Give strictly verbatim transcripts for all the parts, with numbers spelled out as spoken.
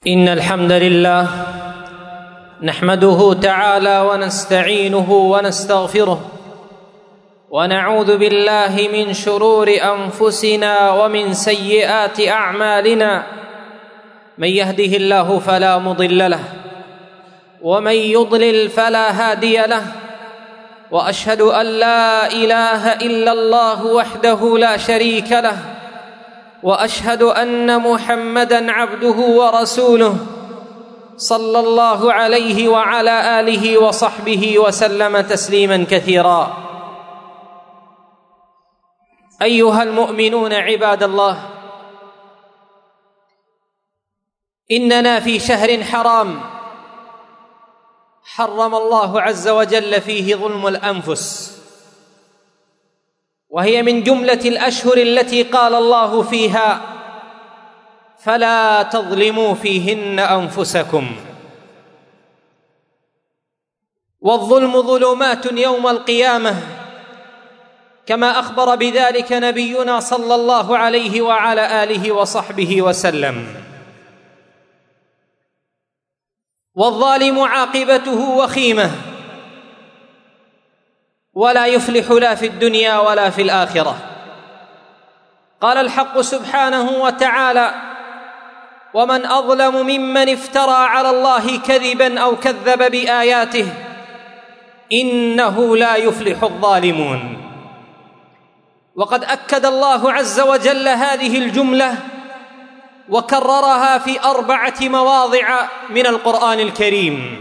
إن الحمد لله نحمده تعالى ونستعينه ونستغفره ونعوذ بالله من شرور أنفسنا ومن سيئات أعمالنا. من يهده الله فلا مضل له ومن يضلل فلا هادي له، وأشهد أن لا إله إلا الله وحده لا شريك له، وأشهد أن محمدًا عبده ورسوله صلى الله عليه وعلى آله وصحبه وسلم تسليمًا كثيرا. أيها المؤمنون عباد الله، إننا في شهر حرام حرم الله عز وجل فيه ظلم الأنفس، وهي من جملة الأشهر التي قال الله فيها: فلا تظلموا فيهن أنفسكم. والظلم ظلمات يوم القيامة، كما أخبر بذلك نبينا صلى الله عليه وعلى آله وصحبه وسلم. والظالم عاقبته وخيمة، ولا يفلح لا في الدنيا ولا في الآخرة. قال الحق سبحانه وتعالى: ومن أظلم ممن افترى على الله كذبا أو كذب بآياته إنه لا يفلح الظالمون. وقد أكد الله عز وجل هذه الجملة وكررها في أربعة مواضع من القرآن الكريم: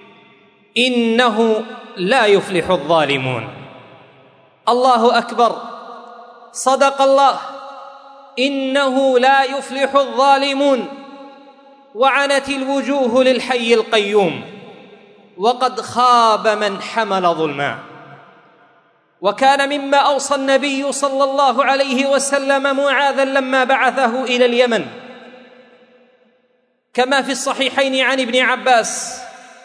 إنه لا يفلح الظالمون. الله أكبر، صدق الله، إنه لا يفلح الظالمون. وعنت الوجوه للحي القيوم، وقد خاب من حمل ظلما. وكان مما أوصى النبي صلى الله عليه وسلم معاذا لما بعثه إلى اليمن، كما في الصحيحين عن ابن عباس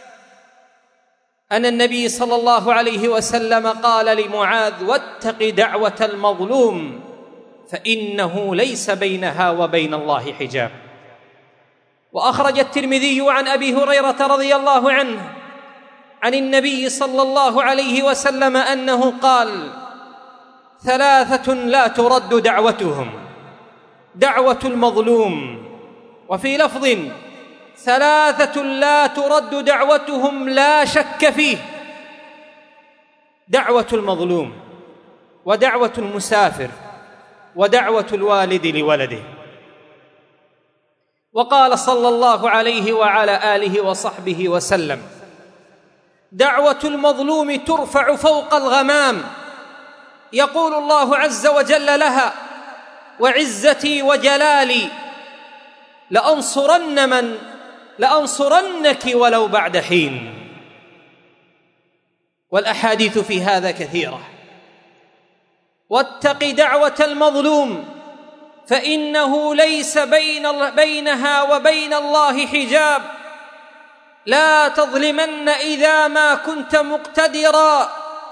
أن النبي صلى الله عليه وسلم قال لمعاذ: واتق دعوة المظلوم فإنه ليس بينها وبين الله حجاب. وأخرج الترمذي عن أبي هريرة رضي الله عنه عن النبي صلى الله عليه وسلم أنه قال: ثلاثة لا ترد دعوتهم: دعوة المظلوم، وفي لفظ: ثلاثة لا ترد دعوتهم لا شك فيه: دعوة المظلوم، ودعوة المسافر، ودعوة الوالد لولده. وقال صلى الله عليه وعلى آله وصحبه وسلم: دعوة المظلوم ترفع فوق الغمام، يقول الله عز وجل لها: وعزتي وجلالي لأنصرن من لأنصرنك ولو بعد حين. والأحاديث في هذا كثيرة. واتق دعوة المظلوم فإنه ليس بين بينها وبين الله حجاب. لا تظلمن إذا ما كنت مقتدرا،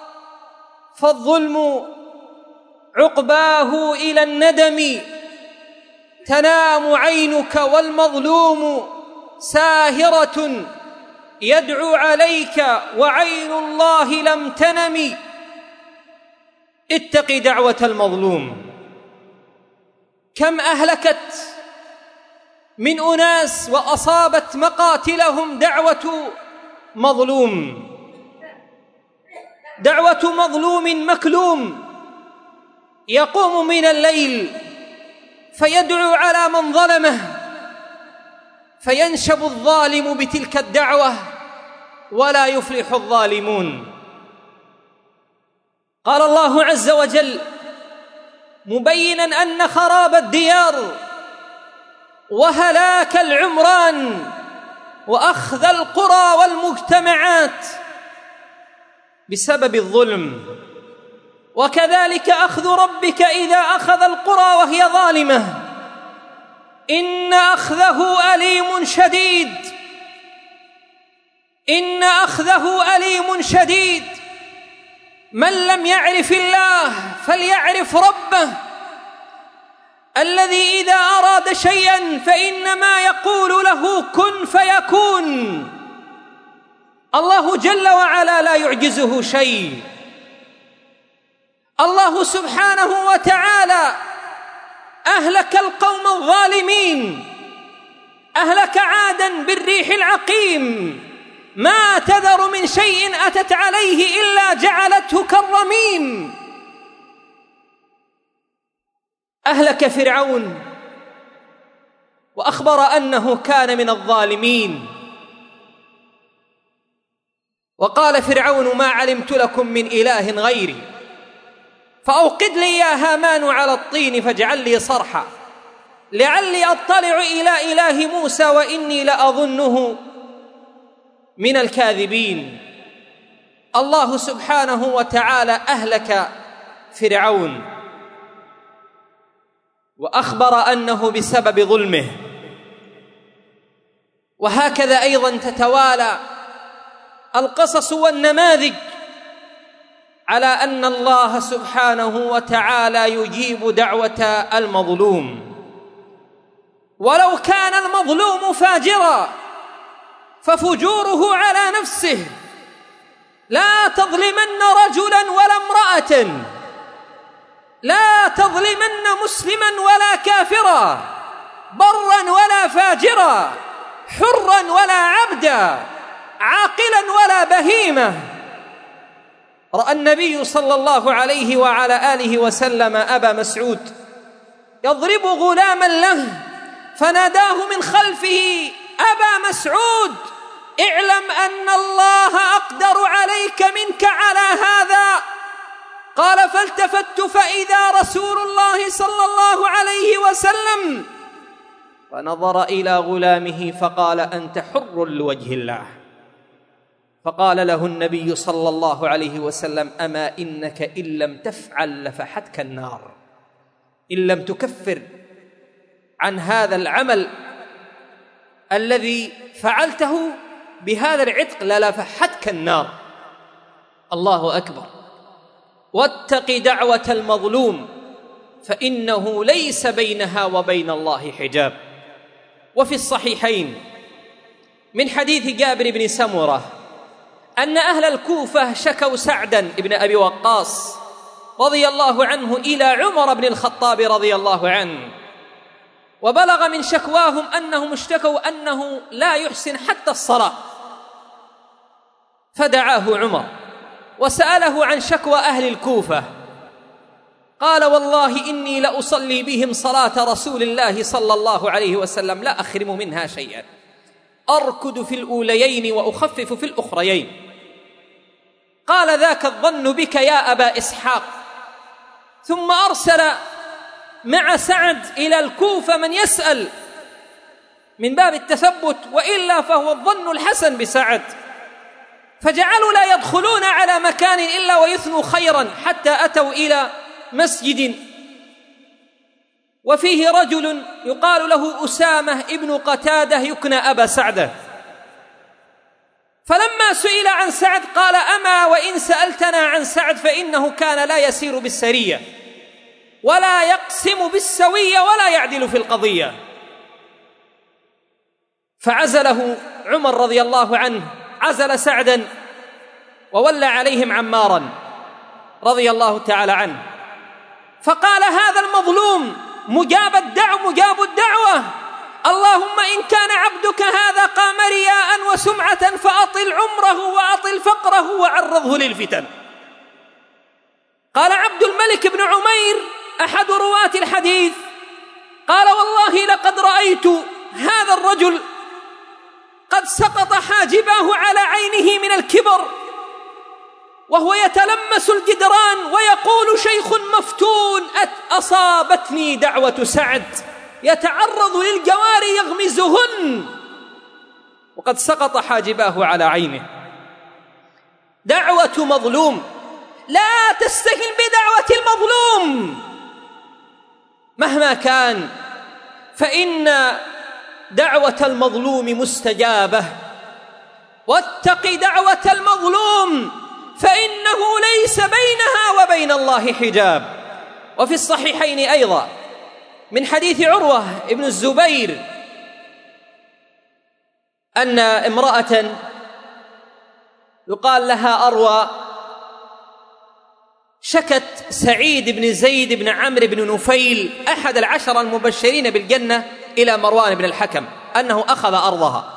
فالظلم عقباه إلى الندم. تنام عينك والمظلوم ساهرة يدعو عليك وعين الله لم تنم. اتق دعوة المظلوم. كم أهلكت من أناس وأصابت مقاتلهم دعوة مظلوم، دعوة مظلوم مكلوم يقوم من الليل فيدعو على من ظلمه، فينشب الظالم بتلك الدعوة ولا يفلح الظالمون. قال الله عز وجل مبينا أن خراب الديار وهلاك العمران وأخذ القرى والمجتمعات بسبب الظلم، وكذلك أخذ ربك إذا أخذ القرى وهي ظالمة، إن أخذه أليم شديد. إن أخذه أليم شديد. من لم يعرف الله فليعرف ربه. الذي إذا أراد شيئا فإنما يقول له كن فيكون. الله جل وعلا لا يعجزه شيء. الله سبحانه وتعالى أهلك القوم الظالمين، أهلك عادا بالريح العقيم، ما تذر من شيء أتت عليه إلا جعلته كالرميم. أهلك فرعون وأخبر أنه كان من الظالمين، وقال فرعون ما علمت لكم من إله غيري فأوقد لي يا هامان على الطين فاجعل لي صرحا لعلي أطلع إلى إله موسى وإني لأظنه من الكاذبين. الله سبحانه وتعالى أهلك فرعون وأخبر أنه بسبب ظلمه. وهكذا أيضا تتوالى القصص والنماذج على أن الله سبحانه وتعالى يجيب دعوة المظلوم، ولو كان المظلوم فاجرا ففجوره على نفسه. لا تظلمن رجلا ولا امرأة، لا تظلمن مسلما ولا كافرا، برا ولا فاجرا، حرا ولا عبدا، عاقلا ولا بهيمة. رأى النبي صلى الله عليه وعلى آله وسلم أبا مسعود يضرب غلاما له فناداه من خلفه أبا مسعود اعلم أن الله أقدر عليك منك على هذا. قال فالتفت فإذا رسول الله صلى الله عليه وسلم فنظر إلى غلامه فقال أنت حر لوجه الله. فقال له النبي صلى الله عليه وسلم أما إنك إن لم تفعل لفحتك النار، إن لم تكفر عن هذا العمل الذي فعلته بهذا العتق للفحتك النار. الله أكبر. واتق دعوة المظلوم فإنه ليس بينها وبين الله حجاب. وفي الصحيحين من حديث جابر بن سمرة أن أهل الكوفة شكوا سعدا بن أبي وقاص رضي الله عنه إلى عمر بن الخطاب رضي الله عنه، وبلغ من شكواهم أنهم اشتكوا أنه لا يحسن حتى الصلاة، فدعاه عمر وسأله عن شكوى أهل الكوفة. قال والله إني لأصلي بهم صلاة رسول الله صلى الله عليه وسلم لا أخرم منها شيئا، أركض في الأوليين وأخفف في الأخريين. قال ذاك الظن بك يا أبا إسحاق. ثم أرسل مع سعد إلى الكوفة من يسأل من باب التثبت، وإلا فهو الظن الحسن بسعد. فجعلوا لا يدخلون على مكان إلا ويثنوا خيرا حتى أتوا إلى مسجد وفيه رجل يقال له أسامة ابن قتادة يكنى أبا سعدة. فلما سئل عن سعد قال أما وإن سألتنا عن سعد فإنه كان لا يسير بالسرية ولا يقسم بالسوية ولا يعدل في القضية. فعزله عمر رضي الله عنه، عزل سعدا وولى عليهم عمارا رضي الله تعالى عنه. فقال هذا المظلوم مجاب الدعوة مجاب الدعوة، اللهم إن كان عبدك هذا قام رياء وسمعة فأطل عمره وأطل فقره وعرضه للفتن. قال عبد الملك بن عمير أحد رواة الحديث قال والله لقد رأيت هذا الرجل قد سقط حاجباه على عينه من الكبر وهو يتلمس الجدران ويقول شيخ مفتون أصابتني دعوة سعد، يتعرض للجواري يغمزهن وقد سقط حاجباه على عينه. دعوة مظلوم، لا تستهن بدعوة المظلوم مهما كان، فإن دعوة المظلوم مستجابة. واتق دعوة المظلوم فإنه ليس بينها وبين الله حجاب. وفي الصحيحين أيضا من حديث عروة ابن الزبير أن امرأة يقال لها أروى شكت سعيد بن زيد بن عمرو بن نفيل أحد العشر المبشرين بالجنة إلى مروان بن الحكم أنه أخذ أرضها.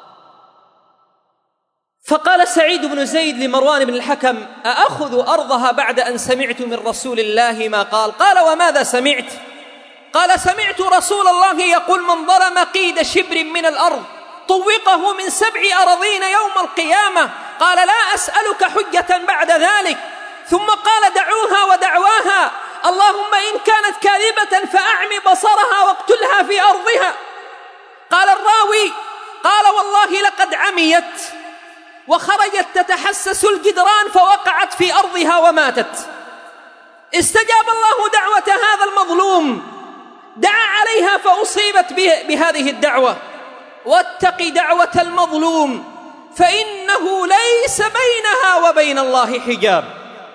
فقال سعيد بن زيد لمروان بن الحكم: أأخذ أرضها بعد أن سمعت من رسول الله ما قال؟ قال: وماذا سمعت؟ قال: سمعت رسول الله يقول: من ظلم قيد شبر من الأرض طوقه من سبع أراضين يوم القيامة. قال: لا أسألك حجة بعد ذلك. ثم قال: دعوها ودعواها، اللهم إن كانت كاذبة فأعمي بصرها واقتلها في أرضها. قال الراوي: قال: والله لقد عميت وخرجت تتحسس الجدران فوقعت في أرضها وماتت. استجاب الله دعوة هذا المظلوم، دعا عليها فأصيبت بهذه الدعوة. واتق دعوة المظلوم فإنه ليس بينها وبين الله حجاب.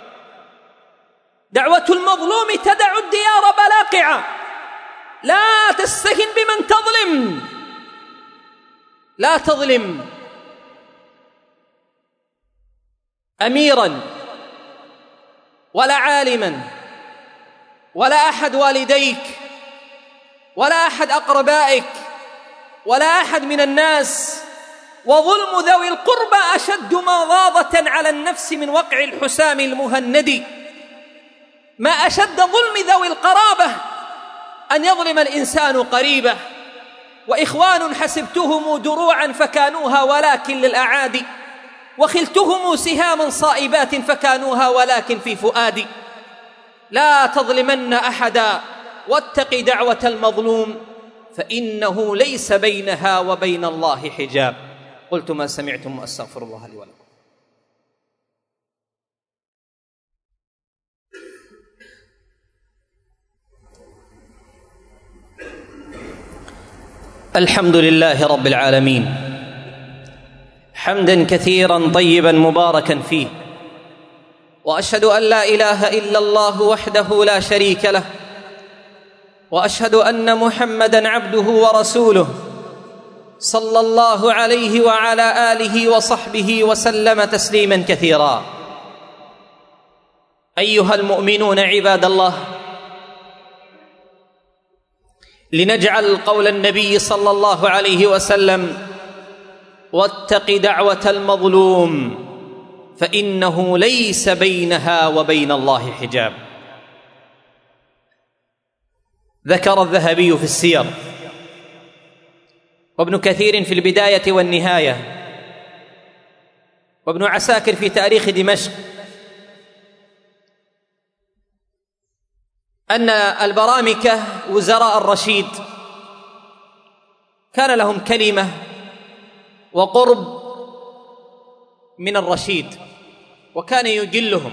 دعوة المظلوم تدع الديار بلاقعة. لا تستهن بمن تظلم، لا تظلم أميرا ولا عالما ولا أحد والديك ولا أحد أقربائك ولا أحد من الناس. وظلم ذوي القربى أشد مضاضة على النفس من وقع الحسام المهند. ما أشد ظلم ذوي القرابة أن يظلم الإنسان قريبه. وإخوان حسبتهم دروعا فكانوها ولكن للأعادي، وخلتهم سهاما صائبات فكانوها ولكن في فؤادي. لا تظلمن أحدا واتق دعوة المظلوم فإنه ليس بينها وبين الله حجاب. قلت ما سمعتم وأستغفر الله لي ولكم. الحمد لله رب العالمين، حمدا كثيرا طيبا مباركا فيه، وأشهد أن لا إله إلا الله وحده لا شريك له، وأشهد أن محمدا عبده ورسوله صلى الله عليه وعلى آله وصحبه وسلم تسليما كثيرا. أيها المؤمنون عباد الله، لنجعل قول النبي صلى الله عليه وسلم: واتق دعوة المظلوم فإنه ليس بينها وبين الله حجاب. ذكر الذهبي في السير وابن كثير في البداية والنهاية وابن عساكر في تاريخ دمشق أن البرامكة وزراء الرشيد كان لهم كلمة وقرب من الرشيد، وكان يجلهم،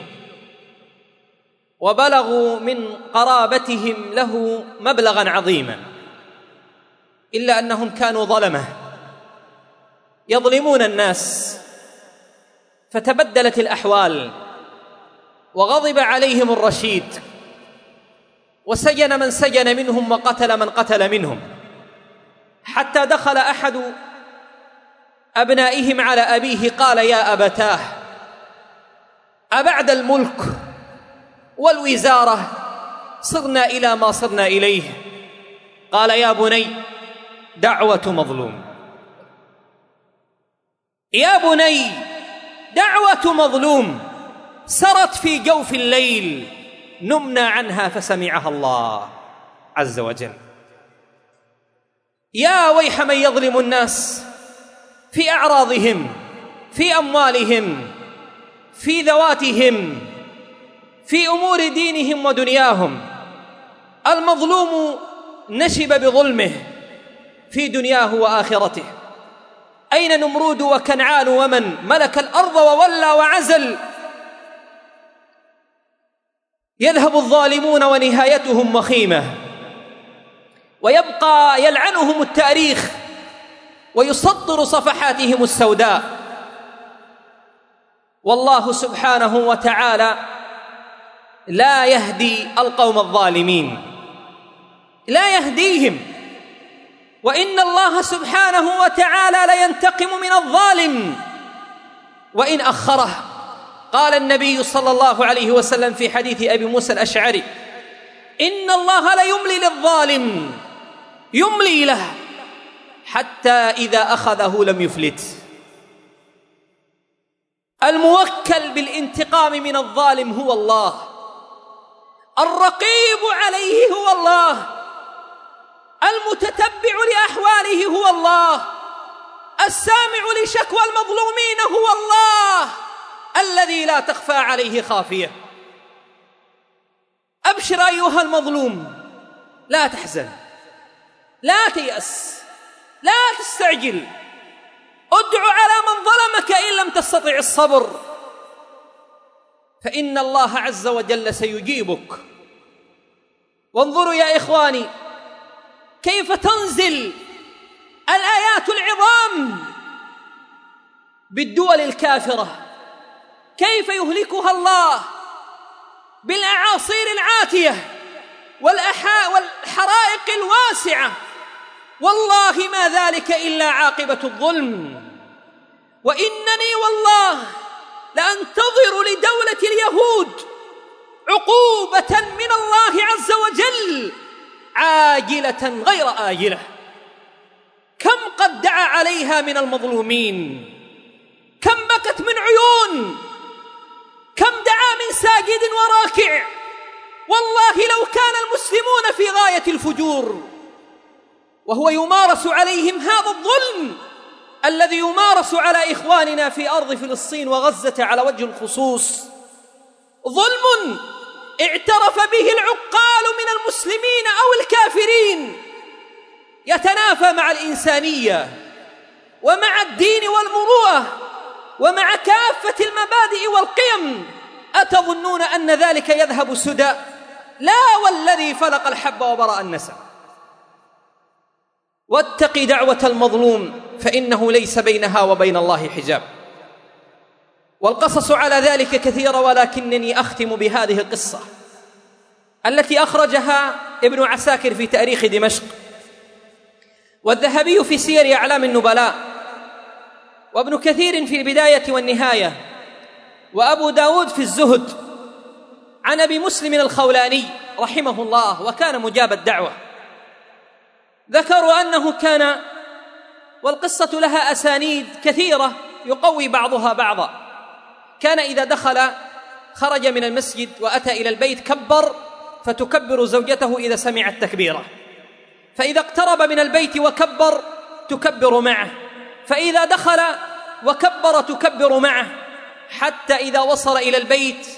وبلغوا من قرابتهم له مبلغا عظيما، إلا أنهم كانوا ظلمة يظلمون الناس. فتبدلت الأحوال وغضب عليهم الرشيد، وسجن من سجن منهم وقتل من قتل منهم، حتى دخل أحد أبنائهم على أبيه قال: يا أبتاه، أبعد الملك والوزارة صرنا إلى ما صرنا إليه؟ قال: يا بني، دعوة مظلوم، يا بني، دعوة مظلوم سرت في جوف الليل، نمنا عنها فسمعها الله عز وجل. يا ويح من يظلم الناس في أعراضهم، في أموالهم، في ذواتهم، في أمور دينهم ودنياهم. المظلوم نشب بظلمه في دنياه وآخرته. أين نمرود وكنعان ومن ملك الأرض وولى وعزل؟ يذهب الظالمون ونهايتهم وخيمة، ويبقى يلعنهم التاريخ ويسطر صفحاتهم السوداء. والله سبحانه وتعالى لا يهدي القوم الظالمين. لا يهديهم، وإن الله سبحانه وتعالى لينتقم من الظالم وإن أخره. قال النبي صلى الله عليه وسلم في حديث أبي موسى الأشعري: إن الله ليملي للظالم، يملي له حتى إذا أخذه لم يفلت. الموكل بالانتقام من الظالم هو الله، الرقيب عليه هو الله، المتتبع لأحواله هو الله، السامع لشكوى المظلومين هو الله الذي لا تخفى عليه خافية. أبشر أيها المظلوم، لا تحزن، لا تيأس، لا تستعجل، ادع على من ظلمك إن لم تستطع الصبر، فإن الله عز وجل سيجيبك. وانظروا يا إخواني كيف تنزل الآيات العظام بالدول الكافرة، كيف يهلكها الله بالأعاصير العاتية والحرائق الواسعة، والله ما ذلك إلا عاقبة الظلم. وإنني والله لأنتظر لدولة اليهود عقوبة من الله عز وجل عاجلة غير آجلة. كم قد دعا عليها من المظلومين، كم بكت من عيون، كم دعا من ساجد وراكع. والله لو كان المسلمون في غاية الفجور وهو يمارس عليهم هذا الظلم الذي يمارس على إخواننا في أرض فلسطين وغزة على وجه الخصوص، ظلم اعترف به العقال من المسلمين أو الكافرين، يتنافى مع الإنسانية ومع الدين والمروءة ومع كافة المبادئ والقيم. أتظنون أن ذلك يذهب سدى؟ لا والذي فلق الحب وبرأ النسى. واتق دعوة المظلوم فإنه ليس بينها وبين الله حجاب. والقصص على ذلك كثيرة، ولكنني أختم بهذه القصة التي أخرجها ابن عساكر في تاريخ دمشق، والذهبي في سير أعلام النبلاء، وابن كثير في البداية والنهاية، وأبو داود في الزهد، عن أبي مسلم الخولاني رحمه الله، وكان مجاب الدعوة. ذكروا أنه كان، والقصة لها أسانيد كثيرة يقوي بعضها بعضا، كان إذا دخل خرج من المسجد وأتى إلى البيت كبر، فتكبر زوجته إذا سمعت تكبيره، فإذا اقترب من البيت وكبر تكبر معه، فإذا دخل وكبر تكبر معه، حتى إذا وصل إلى البيت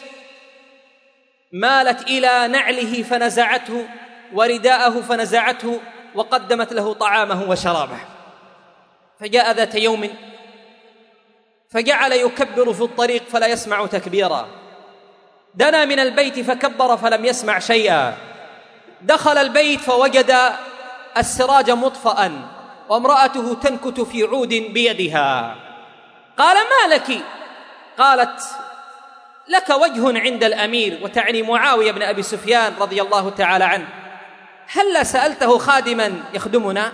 مالت إلى نعله فنزعته ورداءه فنزعته وقدمت له طعامه وشرابه. فجاء ذات يوم فجعل يكبر في الطريق فلا يسمع تكبيرا، دنا من البيت فكبر فلم يسمع شيئا، دخل البيت فوجد السراج مطفأ وامرأته تنكت في عود بيدها. قال: ما لك؟ قالت: لك وجه عند الأمير، وتعني معاوية بن أبي سفيان رضي الله تعالى عنه، هل سألته خادما يخدمنا؟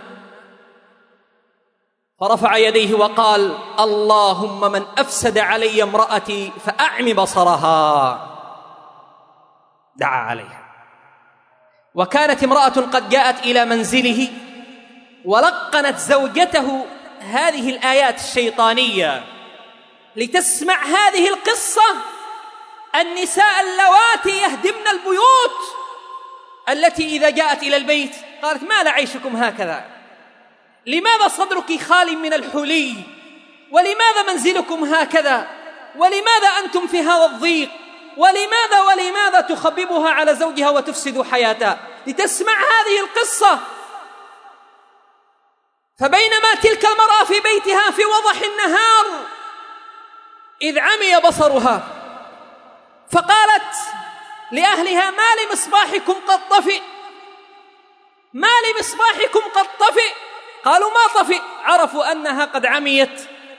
فرفع يديه وقال: اللهم من أفسد علي امرأتي فأعم بصرها. دعا عليها. وكانت امرأة قد جاءت إلى منزله ولقنت زوجته هذه الآيات الشيطانية لتسمع هذه القصة. النساء اللواتي يهدمن البيوت التي إذا جاءت إلى البيت قالت: ما لعيشكم هكذا؟ لماذا صدرك خال من الحلي؟ ولماذا منزلكم هكذا؟ ولماذا أنتم في هذا الضيق؟ ولماذا ولماذا تخببها على زوجها وتفسد حياتها؟ لتسمع هذه القصة. فبينما تلك المرأة في بيتها في وضح النهار إذ عمي بصرها، فقالت لأهلها: ما لمصباحكم قد طفئ، ما لمصباحكم قد طفئ. قالوا: ما طفئ. عرفوا أنها قد عميت،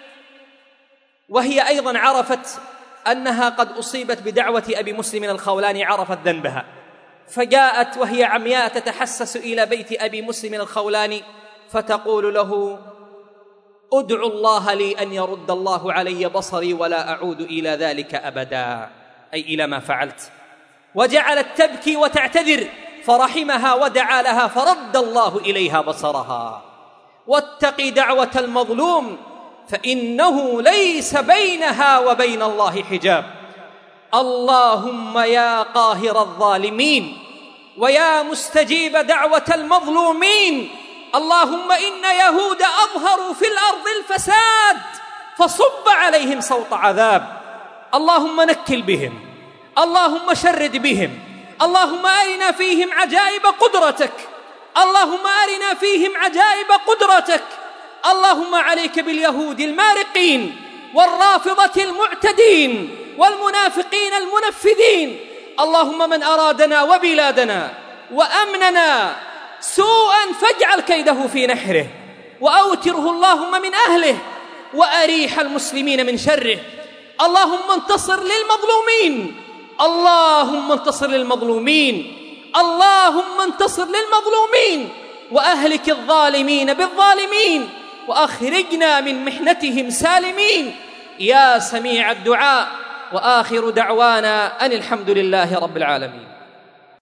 وهي أيضا عرفت أنها قد أصيبت بدعوة أبي مسلم الخولاني، عرفت ذنبها، فجاءت وهي عمياء تتحسس إلى بيت أبي مسلم الخولاني فتقول له: أدعو الله لي أن يرد الله علي بصري ولا أعود إلى ذلك أبدا، أي إلى ما فعلت. وجعلت تبكي وتعتذر، فرحمها ودعا لها فرد الله إليها بصرها. واتقي دعوة المظلوم فإنه ليس بينها وبين الله حجاب. اللهم يا قاهر الظالمين ويا مستجيب دعوة المظلومين، اللهم إن يهود أظهروا في الأرض الفساد فصب عليهم صوت عذاب. اللهم نكل بهم، اللهم شرد بهم، اللهم أرنا فيهم عجائب قدرتك، اللهم أرنا فيهم عجائب قدرتك. اللهم عليك باليهود المارقين والرافضة المعتدين والمنافقين المنفذين. اللهم من أرادنا وبلادنا وأمننا سوءا فاجعل كيده في نحره، وأوتره اللهم من أهله، وأريح المسلمين من شره. اللهم انتصر للمظلومين، اللهم انتصر للمظلومين، اللهم انتصر للمظلومين، وأهلك الظالمين بالظالمين، وأخرجنا من محنتهم سالمين يا سميع الدعاء. وآخر دعوانا أن الحمد لله رب العالمين.